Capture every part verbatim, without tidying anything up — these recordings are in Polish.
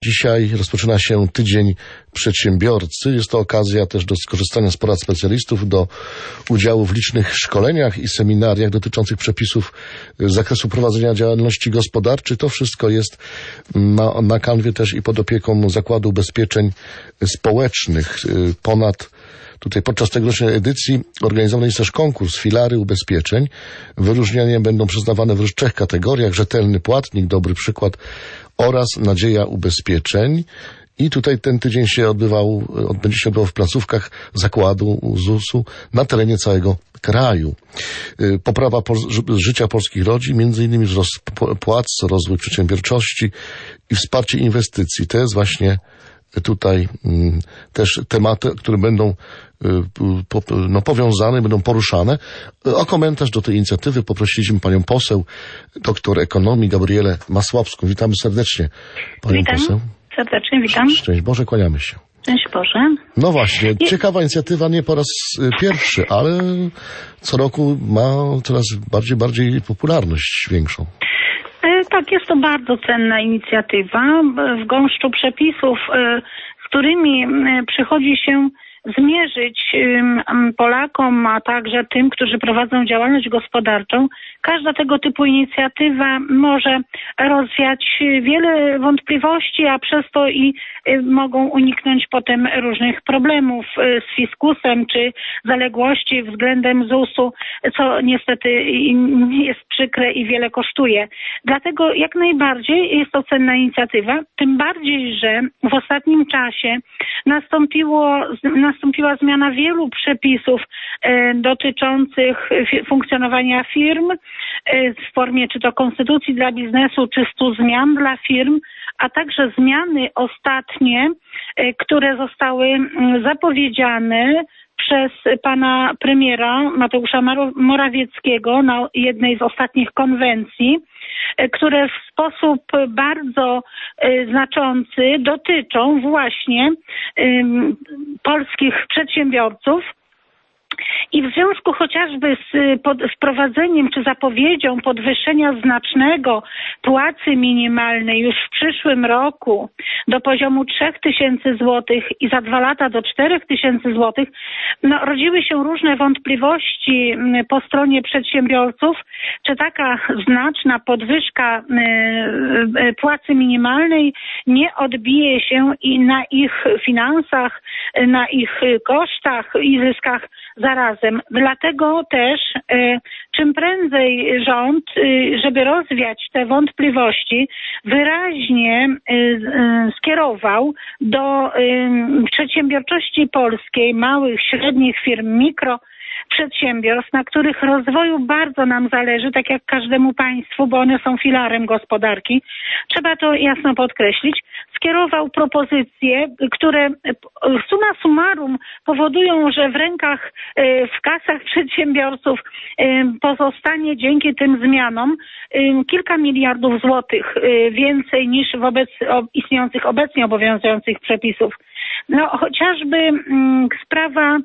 Dzisiaj rozpoczyna się Tydzień Przedsiębiorcy. Jest to okazja też do skorzystania z porad specjalistów, do udziału w licznych szkoleniach i seminariach dotyczących przepisów z zakresu prowadzenia działalności gospodarczej. To wszystko jest na, na kanwie też i pod opieką Zakładu Ubezpieczeń Społecznych. Ponad Tutaj podczas tegorocznej edycji organizowany jest też konkurs filary ubezpieczeń. Wyróżnienia będą przyznawane w trzech kategoriach: rzetelny płatnik, dobry przykład oraz nadzieja ubezpieczeń. I tutaj ten tydzień się odbywał, będzie się odbywał w placówkach zakładu zusu na terenie całego kraju. Poprawa pol- życia polskich rodzin, między innymi wzrost płac, rozwój przedsiębiorczości i wsparcie inwestycji. To jest właśnie tutaj mm, też tematy, które będą y, po, no, powiązane, będą poruszane. O komentarz do tej inicjatywy poprosiliśmy panią poseł, doktor ekonomii Gabrielę Masłowską. Witamy serdecznie panią Witam. poseł. Serdecznie witam. Szczęść Boże, kłaniamy się. Szczęść Boże. No właśnie, ciekawa inicjatywa, nie po raz pierwszy, ale co roku ma coraz bardziej, bardziej popularność większą. Tak, jest to bardzo cenna inicjatywa. W gąszczu przepisów, z którymi przychodzi się zmierzyć Polakom, a także tym, którzy prowadzą działalność gospodarczą, każda tego typu inicjatywa może rozwiać wiele wątpliwości, a przez to i mogą uniknąć potem różnych problemów z fiskusem czy zaległości względem zusu, co niestety jest przykre i wiele kosztuje. Dlatego jak najbardziej jest to cenna inicjatywa, tym bardziej, że w ostatnim czasie nastąpiło nastąpiła zmiana wielu przepisów e, dotyczących f- funkcjonowania firm e, w formie czy to konstytucji dla biznesu, czy stu zmian dla firm, a także zmiany ostatnie, e, które zostały m, zapowiedziane przez pana premiera Mateusza Morawieckiego na jednej z ostatnich konwencji, które w sposób bardzo znaczący dotyczą właśnie polskich przedsiębiorców. I w związku chociażby z pod, wprowadzeniem czy zapowiedzią podwyższenia znacznego płacy minimalnej już w przyszłym roku do poziomu trzech tysięcy złotych i za dwa lata do czterech tysięcy złotych, no, rodziły się różne wątpliwości po stronie przedsiębiorców, czy taka znaczna podwyżka y, y, płacy minimalnej nie odbije się i na ich finansach, na ich kosztach i zyskach zarazem. Dlatego też y, czym prędzej rząd, y, żeby rozwiać te wątpliwości, wyraźnie y, y, skierował do y, przedsiębiorczości polskiej, małych, średnich firm, mikro przedsiębiorstw, na których rozwoju bardzo nam zależy, tak jak każdemu państwu, bo one są filarem gospodarki. Trzeba to jasno podkreślić. Skierował propozycje, które summa summarum powodują, że w rękach, w kasach przedsiębiorców pozostanie dzięki tym zmianom kilka miliardów złotych więcej niż wobec istniejących obecnie obowiązujących przepisów. No chociażby sprawa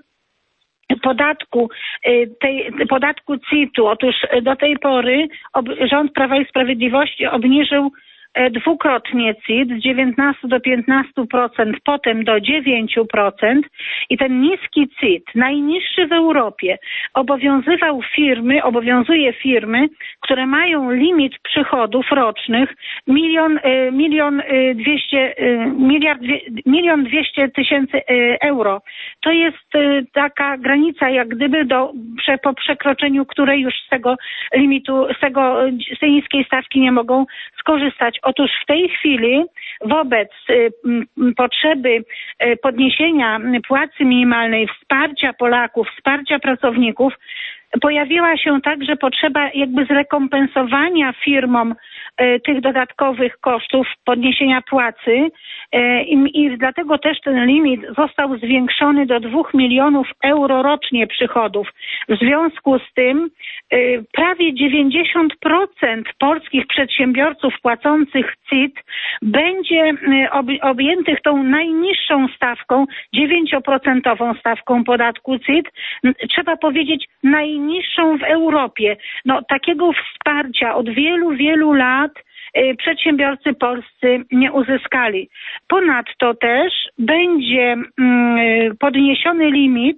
podatku, tej, podatku C I T-u. Otóż do tej pory ob, rząd Prawa i Sprawiedliwości obniżył dwukrotnie C I T z dziewiętnastu do piętnastu procent, potem do dziewięciu procent i ten niski C I T, najniższy w Europie, obowiązywał firmy, obowiązuje firmy, które mają limit przychodów rocznych milion, milion dwieście, miliard, milion dwieście tysięcy euro. To jest taka granica jak gdyby do, po przekroczeniu której już z tego limitu, z tego, z tej niskiej stawki nie mogą skorzystać. Otóż w tej chwili wobec y, m, potrzeby y, podniesienia płacy minimalnej, wsparcia Polaków, wsparcia pracowników, pojawiła się także potrzeba jakby zrekompensowania firmom y, tych dodatkowych kosztów podniesienia płacy y, i dlatego też ten limit został zwiększony do dwóch milionów euro rocznie przychodów. W związku z tym y, prawie dziewięćdziesiąt procent polskich przedsiębiorców płacących C I T będzie y, ob, objętych tą najniższą stawką, dziewięcioprocentową stawką podatku C I T. Trzeba powiedzieć najniższą w Europie. No, takiego wsparcia od wielu, wielu lat przedsiębiorcy polscy nie uzyskali. Ponadto też będzie podniesiony limit,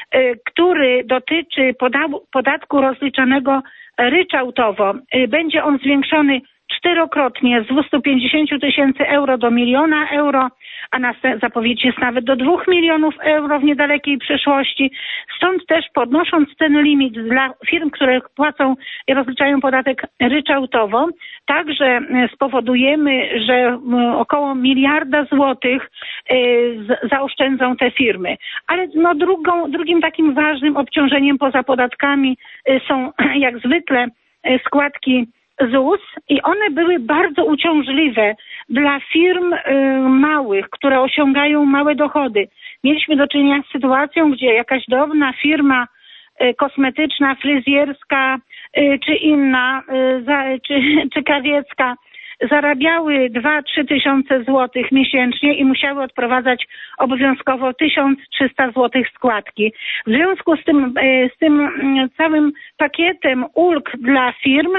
który dotyczy podatku rozliczanego ryczałtowo. Będzie on zwiększony czterokrotnie z dwieście pięćdziesiąt tysięcy euro do miliona euro, a na zapowiedź jest nawet do dwóch milionów euro w niedalekiej przyszłości. Stąd też podnosząc ten limit dla firm, które płacą i rozliczają podatek ryczałtowo, także spowodujemy, że około miliarda złotych zaoszczędzą te firmy. Ale no drugą, drugim takim ważnym obciążeniem poza podatkami są jak zwykle składki Z U S i one były bardzo uciążliwe dla firm y, małych, które osiągają małe dochody. Mieliśmy do czynienia z sytuacją, gdzie jakaś drobna firma y, kosmetyczna, fryzjerska y, czy inna, y, za, czy, czy krawiecka zarabiały dwa trzy tysiące złotych miesięcznie i musiały odprowadzać obowiązkowo tysiąc trzysta złotych składki. W związku z tym, y, z tym y, całym pakietem ulg dla firm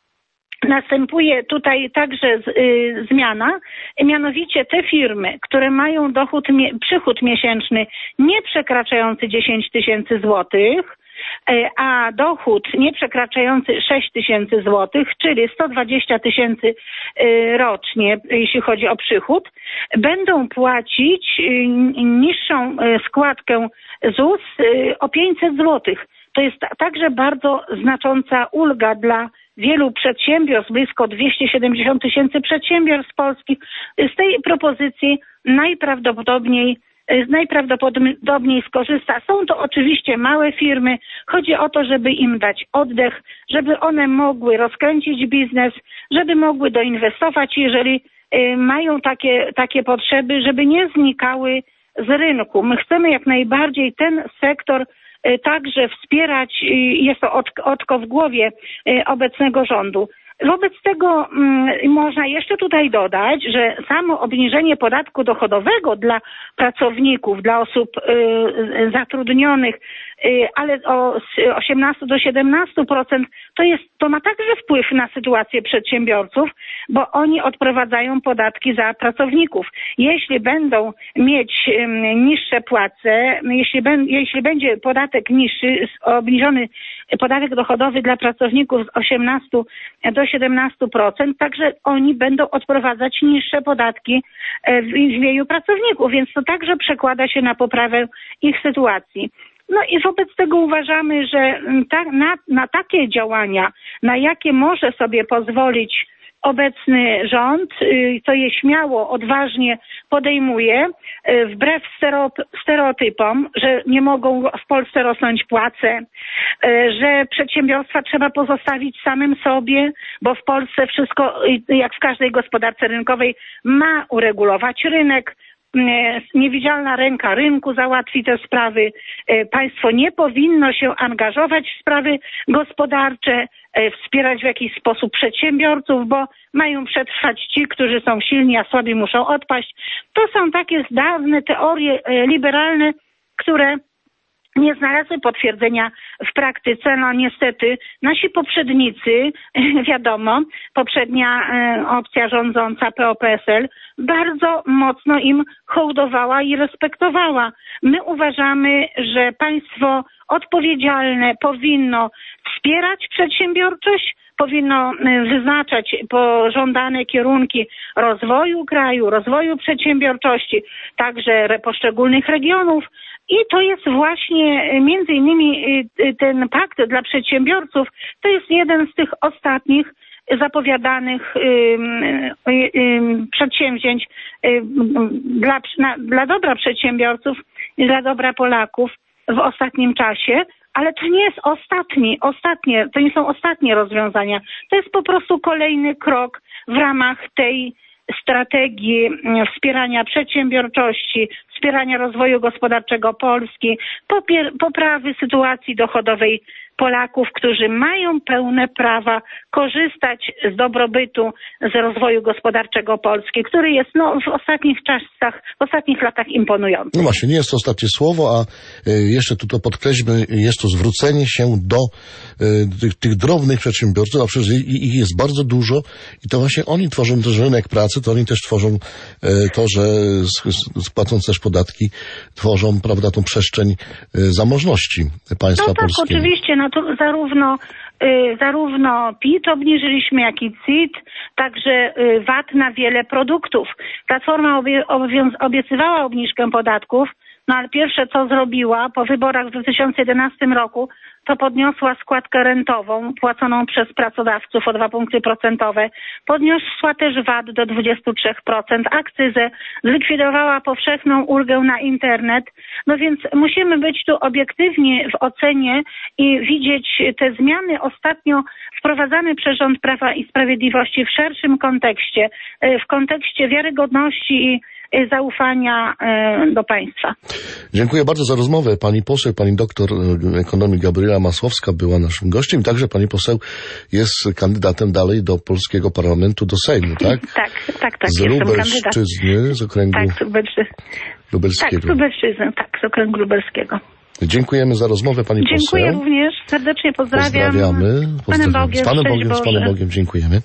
następuje tutaj także z, y, zmiana, mianowicie te firmy, które mają dochód, mie, przychód miesięczny nie przekraczający dziesięć tysięcy złotych, y, a dochód nie przekraczający sześć tysięcy złotych, czyli sto dwadzieścia tysięcy y, rocznie, jeśli chodzi o przychód, będą płacić y, niższą y, składkę Z U S y, o pięćset złotych. To jest także bardzo znacząca ulga dla wielu przedsiębiorstw, blisko dwieście siedemdziesiąt tysięcy przedsiębiorstw polskich. Z tej propozycji najprawdopodobniej, najprawdopodobniej skorzysta. Są to oczywiście małe firmy. Chodzi o to, żeby im dać oddech, żeby one mogły rozkręcić biznes, żeby mogły doinwestować, jeżeli mają takie, takie potrzeby, żeby nie znikały z rynku. My chcemy jak najbardziej ten sektor także wspierać, jest to oczko w głowie obecnego rządu. Wobec tego mm, można jeszcze tutaj dodać, że samo obniżenie podatku dochodowego dla pracowników, dla osób y, zatrudnionych, y, ale o osiemnaście do siedemnastu procent, to jest, to ma także wpływ na sytuację przedsiębiorców, bo oni odprowadzają podatki za pracowników. Jeśli będą mieć y, niższe płace, jeśli, ben, jeśli będzie podatek niższy, obniżony podatek dochodowy dla pracowników z osiemnastu do siedemnastu procent, także oni będą odprowadzać niższe podatki w imieniu pracowników, więc to także przekłada się na poprawę ich sytuacji. No i wobec tego uważamy, że ta, na, na takie działania, na jakie może sobie pozwolić obecny rząd, to je śmiało, odważnie podejmuje, wbrew stereotypom, że nie mogą w Polsce rosnąć płace, że przedsiębiorstwa trzeba pozostawić samym sobie, bo w Polsce wszystko, jak w każdej gospodarce rynkowej, ma uregulować rynek. Niewidzialna ręka rynku załatwi te sprawy. Państwo nie powinno się angażować w sprawy gospodarcze, wspierać w jakiś sposób przedsiębiorców, bo mają przetrwać ci, którzy są silni, a słabi muszą odpaść. To są takie dawne teorie liberalne, które nie znalazły potwierdzenia w praktyce. No niestety nasi poprzednicy, wiadomo, poprzednia opcja rządząca P O P S L bardzo mocno im hołdowała i respektowała. My uważamy, że państwo odpowiedzialne powinno wspierać przedsiębiorczość, powinno wyznaczać pożądane kierunki rozwoju kraju, rozwoju przedsiębiorczości, także poszczególnych regionów. I to jest właśnie między innymi ten pakt dla przedsiębiorców, to jest jeden z tych ostatnich zapowiadanych przedsięwzięć dla, dla dobra przedsiębiorców i dla dobra Polaków w ostatnim czasie. Ale to nie jest ostatni, ostatnie, to nie są ostatnie rozwiązania. To jest po prostu kolejny krok w ramach tej strategii wspierania przedsiębiorczości, wspierania rozwoju gospodarczego Polski, popier- poprawy sytuacji dochodowej Polaków, którzy mają pełne prawa korzystać z dobrobytu, z rozwoju gospodarczego Polski, który jest no, w ostatnich czasach, w ostatnich latach imponujący. No właśnie, nie jest to ostatnie słowo, a jeszcze tu to podkreślmy, jest to zwrócenie się do tych, tych drobnych przedsiębiorców, a przecież ich jest bardzo dużo i to właśnie oni tworzą też rynek pracy, to oni też tworzą to, że płacąc też podatki, tworzą, prawda, tą przestrzeń zamożności państwa no tak, polskiego. Oczywiście, no to zarówno y, zarówno P I T obniżyliśmy, jak i C I T, także y, V A T na wiele produktów. Platforma obie, obowiąz, obiecywała obniżkę podatków, no ale pierwsze co zrobiła po wyborach w dwa tysiące jedenastym roku, to podniosła składkę rentową płaconą przez pracodawców o dwa punkty procentowe. Podniosła też V A T do dwudziestu trzech procent, akcyzę, zlikwidowała powszechną ulgę na internet. No więc musimy być tu obiektywni w ocenie i widzieć te zmiany ostatnio wprowadzane przez rząd Prawa i Sprawiedliwości w szerszym kontekście, w kontekście wiarygodności i zaufania do państwa. Dziękuję bardzo za rozmowę. Pani poseł, pani doktor ekonomii Gabriela Masłowska była naszym gościem. Także pani poseł jest kandydatem dalej do polskiego parlamentu, do Sejmu, tak? Tak, tak, tak. Z Lubelszczyzny, z okręgu tak, Lubelszczyzny. lubelskiego. Tak, z Lubelszczyzny, tak, z okręgu lubelskiego. Dziękujemy za rozmowę, pani Dziękuję poseł. również, serdecznie pozdrawiam. Pozdrawiamy. Z Panem Bogiem, z Panem Bogiem, z Panem Bogiem, dziękujemy.